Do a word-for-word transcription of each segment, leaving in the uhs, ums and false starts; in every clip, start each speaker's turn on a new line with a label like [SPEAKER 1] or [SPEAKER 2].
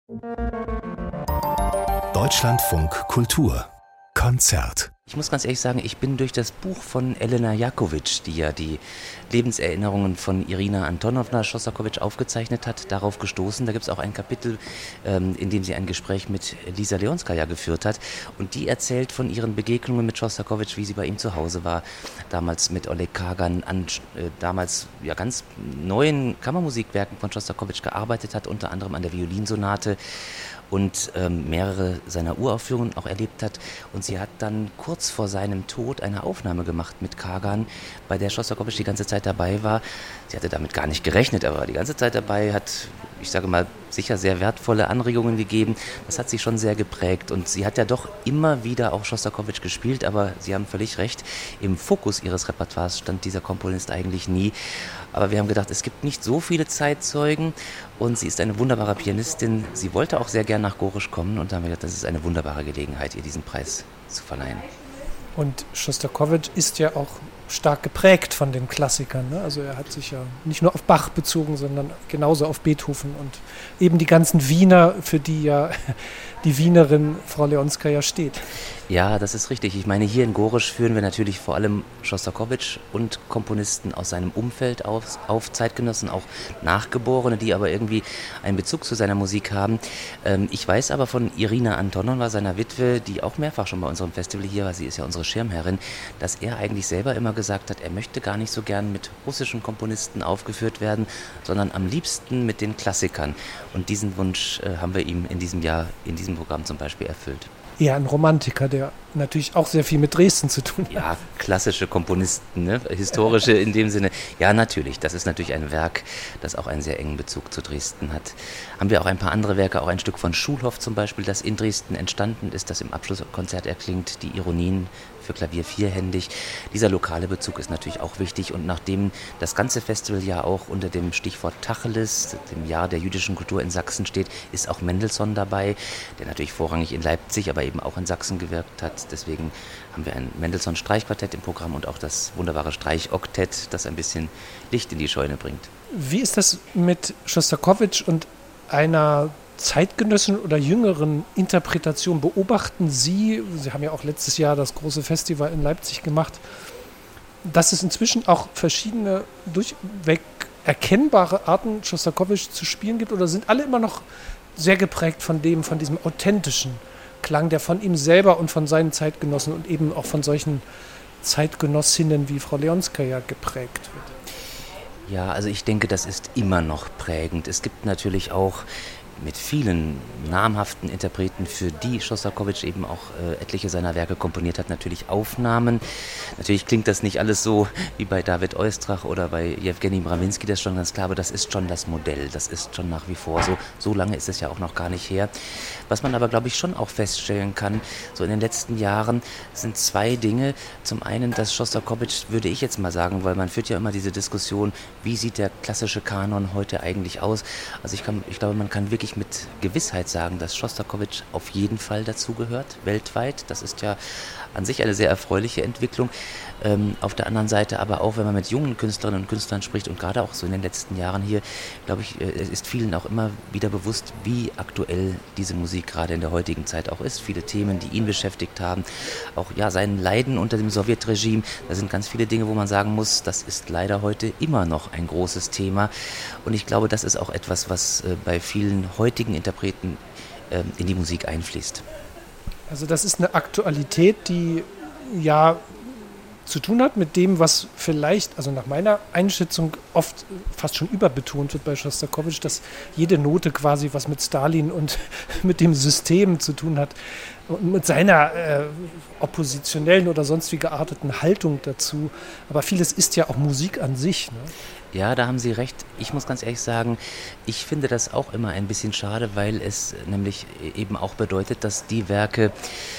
[SPEAKER 1] Deutschlandfunk Kultur Konzert.
[SPEAKER 2] Ich muss ganz ehrlich sagen, ich bin durch das Buch von Elena Jakovic, die ja die Lebenserinnerungen von Irina Antonowna Schostakowitsch aufgezeichnet hat, darauf gestoßen. Da gibt es auch ein Kapitel, ähm, in dem sie ein Gespräch mit Lisa Leonskaja geführt hat. Und die erzählt von ihren Begegnungen mit Schostakowitsch, wie sie bei ihm zu Hause war. Damals mit Oleg Kagan an äh, damals ja ganz neuen Kammermusikwerken von Schostakowitsch gearbeitet hat, unter anderem an der Violinsonate. Und ähm, mehrere seiner Uraufführungen auch erlebt hat. Und sie hat dann kurz vor seinem Tod eine Aufnahme gemacht mit Kagan, bei der Schostakowitsch die ganze Zeit dabei war. Sie hatte damit gar nicht gerechnet, aber war die ganze Zeit dabei, hat, ich sage mal, sicher sehr wertvolle Anregungen gegeben. Das hat sie schon sehr geprägt. Und sie hat ja doch immer wieder auch Schostakowitsch gespielt, aber Sie haben völlig recht, im Fokus ihres Repertoires stand dieser Komponist eigentlich nie. Aber wir haben gedacht, es gibt nicht so viele Zeitzeugen und sie ist eine wunderbare Pianistin. Sie wollte auch sehr gern nach Gorisch kommen und da haben wir gedacht, das ist eine wunderbare Gelegenheit, ihr diesen Preis zu verleihen.
[SPEAKER 3] Und Schostakowitsch ist ja auch stark geprägt von den Klassikern, ne? Also er hat sich ja nicht nur auf Bach bezogen, sondern genauso auf Beethoven und eben die ganzen Wiener, für die ja die Wienerin Frau Leonskaja steht.
[SPEAKER 2] Ja, das ist richtig. Ich meine, hier in Gorisch führen wir natürlich vor allem Schostakowitsch und Komponisten aus seinem Umfeld auf, auf Zeitgenossen, auch Nachgeborene, die aber irgendwie einen Bezug zu seiner Musik haben. Ähm, ich weiß aber von Irina Antonowna, seiner Witwe, die auch mehrfach schon bei unserem Festival hier war, sie ist ja unsere Schirmherrin, dass er eigentlich selber immer gesagt hat, er möchte gar nicht so gern mit russischen Komponisten aufgeführt werden, sondern am liebsten mit den Klassikern. Und diesen Wunsch äh, haben wir ihm in diesem Jahr, in diesem Programm zum Beispiel erfüllt.
[SPEAKER 3] Eher ein Romantiker, der natürlich auch sehr viel mit Dresden zu tun hat.
[SPEAKER 2] Ja, klassische Komponisten, ne? Historische in dem Sinne. Ja, natürlich, das ist natürlich ein Werk, das auch einen sehr engen Bezug zu Dresden hat. Haben wir auch ein paar andere Werke, auch ein Stück von Schulhoff zum Beispiel, das in Dresden entstanden ist, das im Abschlusskonzert erklingt, die Ironien für Klavier vierhändig. Dieser lokale Bezug ist natürlich auch wichtig und nachdem das ganze Festival ja auch unter dem Stichwort Tacheles, dem Jahr der jüdischen Kultur in Sachsen steht, ist auch Mendelssohn dabei, der natürlich vorrangig in Leipzig, aber eben auch in Sachsen gewirkt hat. Deswegen haben wir ein Mendelssohn-Streichquartett im Programm und auch das wunderbare Streichoktett, das ein bisschen Licht in die Scheune bringt.
[SPEAKER 3] Wie ist das mit Schostakowitsch und einer zeitgenössischen oder jüngeren Interpretation? Beobachten Sie, Sie haben ja auch letztes Jahr das große Festival in Leipzig gemacht, dass es inzwischen auch verschiedene durchweg erkennbare Arten, Schostakowitsch zu spielen gibt, oder sind alle immer noch sehr geprägt von dem, von diesem authentischen Klang, der von ihm selber und von seinen Zeitgenossen und eben auch von solchen Zeitgenossinnen wie Frau Leonskaja geprägt wird?
[SPEAKER 2] Ja, also ich denke, das ist immer noch prägend. Es gibt natürlich auch mit vielen namhaften Interpreten, für die Schostakowitsch eben auch äh, etliche seiner Werke komponiert hat, natürlich Aufnahmen. Natürlich klingt das nicht alles so wie bei David Oistrakh oder bei Jewgeni Mrawinsky, das ist schon ganz klar, aber das ist schon das Modell, das ist schon nach wie vor so. So lange ist es ja auch noch gar nicht her. Was man aber, glaube ich, schon auch feststellen kann, so in den letzten Jahren sind zwei Dinge. Zum einen, dass Schostakowitsch, würde ich jetzt mal sagen, weil man führt ja immer diese Diskussion, wie sieht der klassische Kanon heute eigentlich aus? Also ich, kann, ich glaube, man kann wirklich mit Gewissheit sagen, dass Schostakowitsch auf jeden Fall dazugehört, weltweit. Das ist ja an sich eine sehr erfreuliche Entwicklung. Ähm, auf der anderen Seite aber auch, wenn man mit jungen Künstlerinnen und Künstlern spricht und gerade auch so in den letzten Jahren hier, glaube ich, äh, ist vielen auch immer wieder bewusst, wie aktuell diese Musik gerade in der heutigen Zeit auch ist. Viele Themen, die ihn beschäftigt haben, auch ja sein Leiden unter dem Sowjetregime, da sind ganz viele Dinge, wo man sagen muss, das ist leider heute immer noch ein großes Thema. Und ich glaube, das ist auch etwas, was äh, bei vielen heutigen Interpreten äh, in die Musik einfließt.
[SPEAKER 3] Also das ist eine Aktualität, die ja zu tun hat mit dem, was vielleicht, also nach meiner Einschätzung oft fast schon überbetont wird bei Schostakowitsch, dass jede Note quasi was mit Stalin und mit dem System zu tun hat und mit seiner äh, oppositionellen oder sonst wie gearteten Haltung dazu. Aber vieles ist ja auch Musik an sich, ne?
[SPEAKER 2] Ja, da haben Sie recht. Ich muss ganz ehrlich sagen, ich finde das auch immer ein bisschen schade, weil es nämlich eben auch bedeutet, dass die Werke,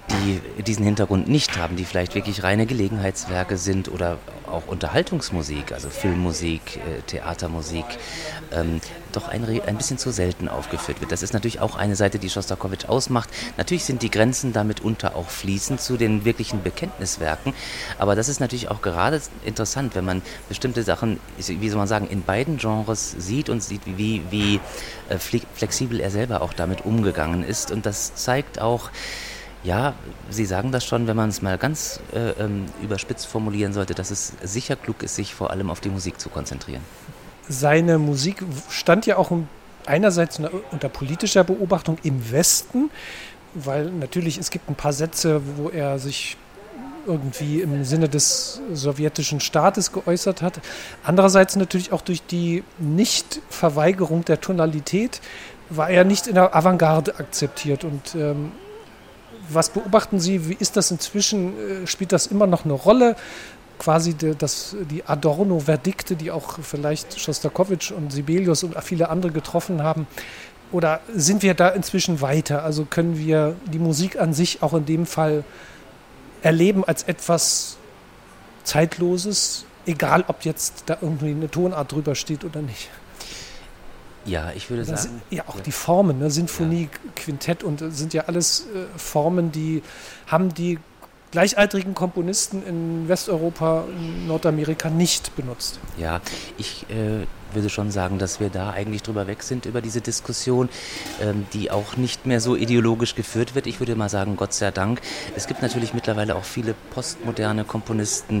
[SPEAKER 2] die diesen Hintergrund nicht haben, die vielleicht wirklich reine Gelegenheitswerke sind oder auch Unterhaltungsmusik, also Filmmusik, äh, Theatermusik, ähm, doch ein, ein bisschen zu selten aufgeführt wird. Das ist natürlich auch eine Seite, die Schostakowitsch ausmacht. Natürlich sind die Grenzen da mitunter auch fließend zu den wirklichen Bekenntniswerken, aber das ist natürlich auch gerade interessant, wenn man bestimmte Sachen, wie soll man sagen, in beiden Genres sieht und sieht, wie, wie äh, flexibel er selber auch damit umgegangen ist, und das zeigt auch, ja, Sie sagen das schon, wenn man es mal ganz äh, ähm, überspitzt formulieren sollte, dass es sicher klug ist, sich vor allem auf die Musik zu konzentrieren.
[SPEAKER 3] Seine Musik stand ja auch einerseits unter politischer Beobachtung im Westen, weil natürlich es gibt ein paar Sätze, wo er sich irgendwie im Sinne des sowjetischen Staates geäußert hat. Andererseits natürlich auch durch die Nichtverweigerung der Tonalität war er nicht in der Avantgarde akzeptiert. Und ähm, was beobachten Sie, wie ist das inzwischen, äh, spielt das immer noch eine Rolle? Quasi die, das, die Adorno-Verdikte, die auch vielleicht Schostakowitsch und Sibelius und viele andere getroffen haben. Oder sind wir da inzwischen weiter? Also können wir die Musik an sich auch in dem Fall erleben als etwas Zeitloses, egal ob jetzt da irgendwie eine Tonart drüber steht oder nicht?
[SPEAKER 2] Ja, ich würde
[SPEAKER 3] das
[SPEAKER 2] sagen...
[SPEAKER 3] Ja, auch ja. Die Formen, ne? Sinfonie, ja. Quintett und sind ja alles äh, Formen, die haben die gleichaltrigen Komponisten in Westeuropa, in Nordamerika nicht benutzt.
[SPEAKER 2] Ja, ich äh, würde schon sagen, dass wir da eigentlich drüber weg sind über diese Diskussion, ähm, die auch nicht mehr so ideologisch geführt wird. Ich würde mal sagen, Gott sei Dank. Es gibt natürlich mittlerweile auch viele postmoderne Komponisten,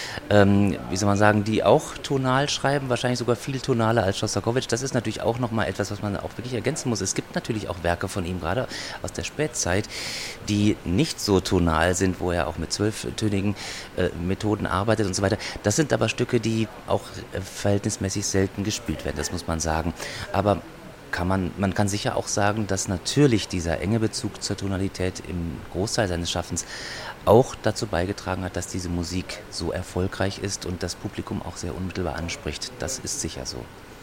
[SPEAKER 2] ähm, wie soll man sagen, die auch tonal schreiben, wahrscheinlich sogar viel tonaler als Schostakowitsch. Das ist natürlich auch nochmal etwas, was man auch wirklich ergänzen muss. Es gibt natürlich auch Werke von ihm, gerade aus der Spätzeit, die nicht so tonal sind, wo er auch mit zwölftönigen äh, Methoden arbeitet und so weiter. Das sind aber Stücke, die auch äh, verhältnismäßig selten gespielt werden, das muss man sagen. Aber kann man, man kann sicher auch sagen, dass natürlich dieser enge Bezug zur Tonalität im Großteil seines Schaffens auch dazu beigetragen hat, dass diese Musik so erfolgreich ist und das Publikum auch sehr unmittelbar anspricht. Das ist sicher so.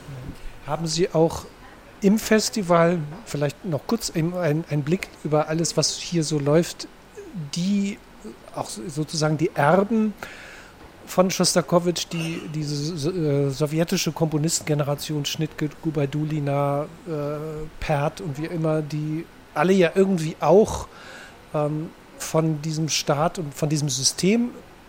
[SPEAKER 3] Haben Sie auch im Festival, vielleicht noch kurz einen Blick über alles, was hier so läuft, die auch sozusagen die Erben von Schostakowitsch, die diese äh, sowjetische Komponistengeneration, Schnittke, Gubaidulina, äh, Pärt und wie immer, die alle ja irgendwie auch ähm, von diesem Staat und von diesem System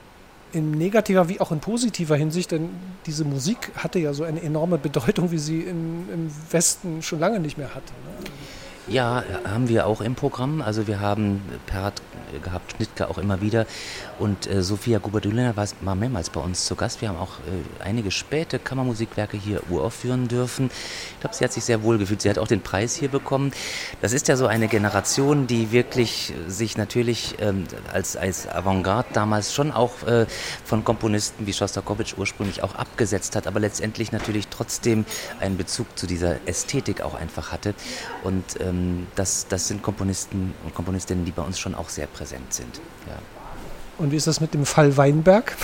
[SPEAKER 3] in negativer wie auch in positiver Hinsicht, denn diese Musik hatte ja so eine enorme Bedeutung, wie sie im, im Westen schon lange nicht mehr hatte. Ne?
[SPEAKER 2] Ja, haben wir auch im Programm. Also wir haben Pärt gehabt, Schnittke auch immer wieder. Und äh, Sofia Gubaidulina war, war mehrmals bei uns zu Gast. Wir haben auch äh, einige späte Kammermusikwerke hier uraufführen dürfen. Ich glaube, sie hat sich sehr wohl gefühlt. Sie hat auch den Preis hier bekommen. Das ist ja so eine Generation, die wirklich sich natürlich ähm, als, als Avantgarde damals schon auch äh, von Komponisten wie Schostakowitsch ursprünglich auch abgesetzt hat, aber letztendlich natürlich trotzdem einen Bezug zu dieser Ästhetik auch einfach hatte. Und ähm, das, das sind Komponisten und Komponistinnen, die bei uns schon auch sehr präsent sind. Ja.
[SPEAKER 3] Und wie ist das mit dem Fall Weinberg?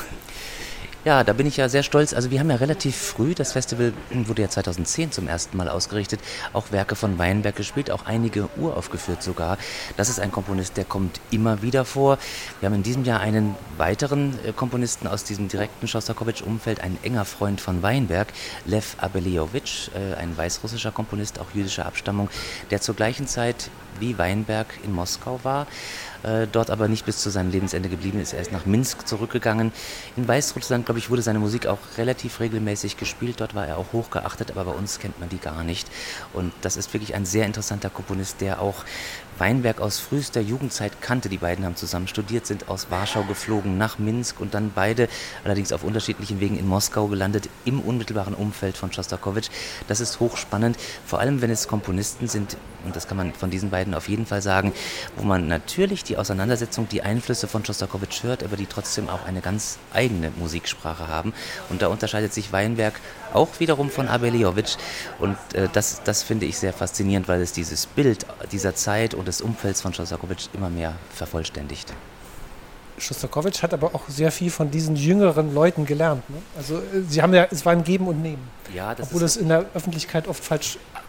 [SPEAKER 2] Ja, da bin ich ja sehr stolz. Also wir haben ja relativ früh, das Festival wurde ja zweitausendzehn zum ersten Mal ausgerichtet, auch Werke von Weinberg gespielt, auch einige uraufgeführt sogar. Das ist ein Komponist, der kommt immer wieder vor. Wir haben in diesem Jahr einen weiteren Komponisten aus diesem direkten Schostakowitsch-Umfeld, einen enger Freund von Weinberg, Lev Abeliowitsch, ein weißrussischer Komponist, auch jüdischer Abstammung, der zur gleichen Zeit wie Weinberg in Moskau war, äh, dort aber nicht bis zu seinem Lebensende geblieben ist. Er ist nach Minsk zurückgegangen. In Weißrussland, glaube ich, wurde seine Musik auch relativ regelmäßig gespielt. Dort war er auch hochgeachtet, aber bei uns kennt man die gar nicht. Und das ist wirklich ein sehr interessanter Komponist, der auch Weinberg aus frühester Jugendzeit kannte. Die beiden haben zusammen studiert, sind aus Warschau geflogen nach Minsk und dann beide, allerdings auf unterschiedlichen Wegen, in Moskau gelandet, im unmittelbaren Umfeld von Schostakowitsch. Das ist hochspannend, vor allem wenn es Komponisten sind, und das kann man von diesen beiden auf jeden Fall sagen, wo man natürlich die Auseinandersetzung, die Einflüsse von Schostakowitsch hört, aber die trotzdem auch eine ganz eigene Musiksprache haben. Und da unterscheidet sich Weinberg auch wiederum von Abeliowitsch. Und äh, das, das finde ich sehr faszinierend, weil es dieses Bild dieser Zeit und des Umfelds von Schostakowitsch immer mehr vervollständigt.
[SPEAKER 3] Schostakowitsch hat aber auch sehr viel von diesen jüngeren Leuten gelernt. Ne? Also Sie haben ja, es war ein Geben und Nehmen.
[SPEAKER 2] Ja, das
[SPEAKER 3] obwohl
[SPEAKER 2] ist
[SPEAKER 3] es in der Öffentlichkeit oft falsch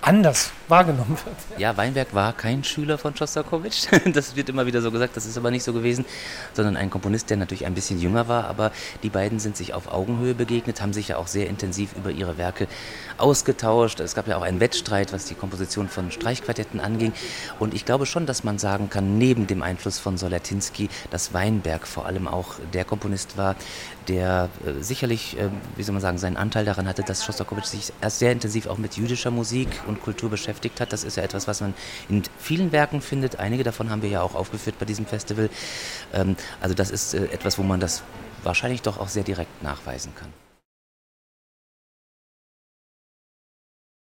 [SPEAKER 3] anders wahrgenommen wird.
[SPEAKER 2] Ja, Weinberg war kein Schüler von Schostakowitsch, das wird immer wieder so gesagt, das ist aber nicht so gewesen, sondern ein Komponist, der natürlich ein bisschen jünger war, aber die beiden sind sich auf Augenhöhe begegnet, haben sich ja auch sehr intensiv über ihre Werke ausgetauscht. Es gab ja auch einen Wettstreit, was die Komposition von Streichquartetten anging, und ich glaube schon, dass man sagen kann, neben dem Einfluss von Solatinsky, dass Weinberg vor allem auch der Komponist war, der äh, sicherlich, äh, wie soll man sagen, seinen Anteil daran hatte, dass Schostakowitsch sich erst sehr intensiv auch mit jüdischer Musik und Kultur beschäftigt hat. Das ist ja etwas, was man in vielen Werken findet. Einige davon haben wir ja auch aufgeführt bei diesem Festival. Ähm, also das ist äh, etwas, wo man das wahrscheinlich doch auch sehr direkt nachweisen kann.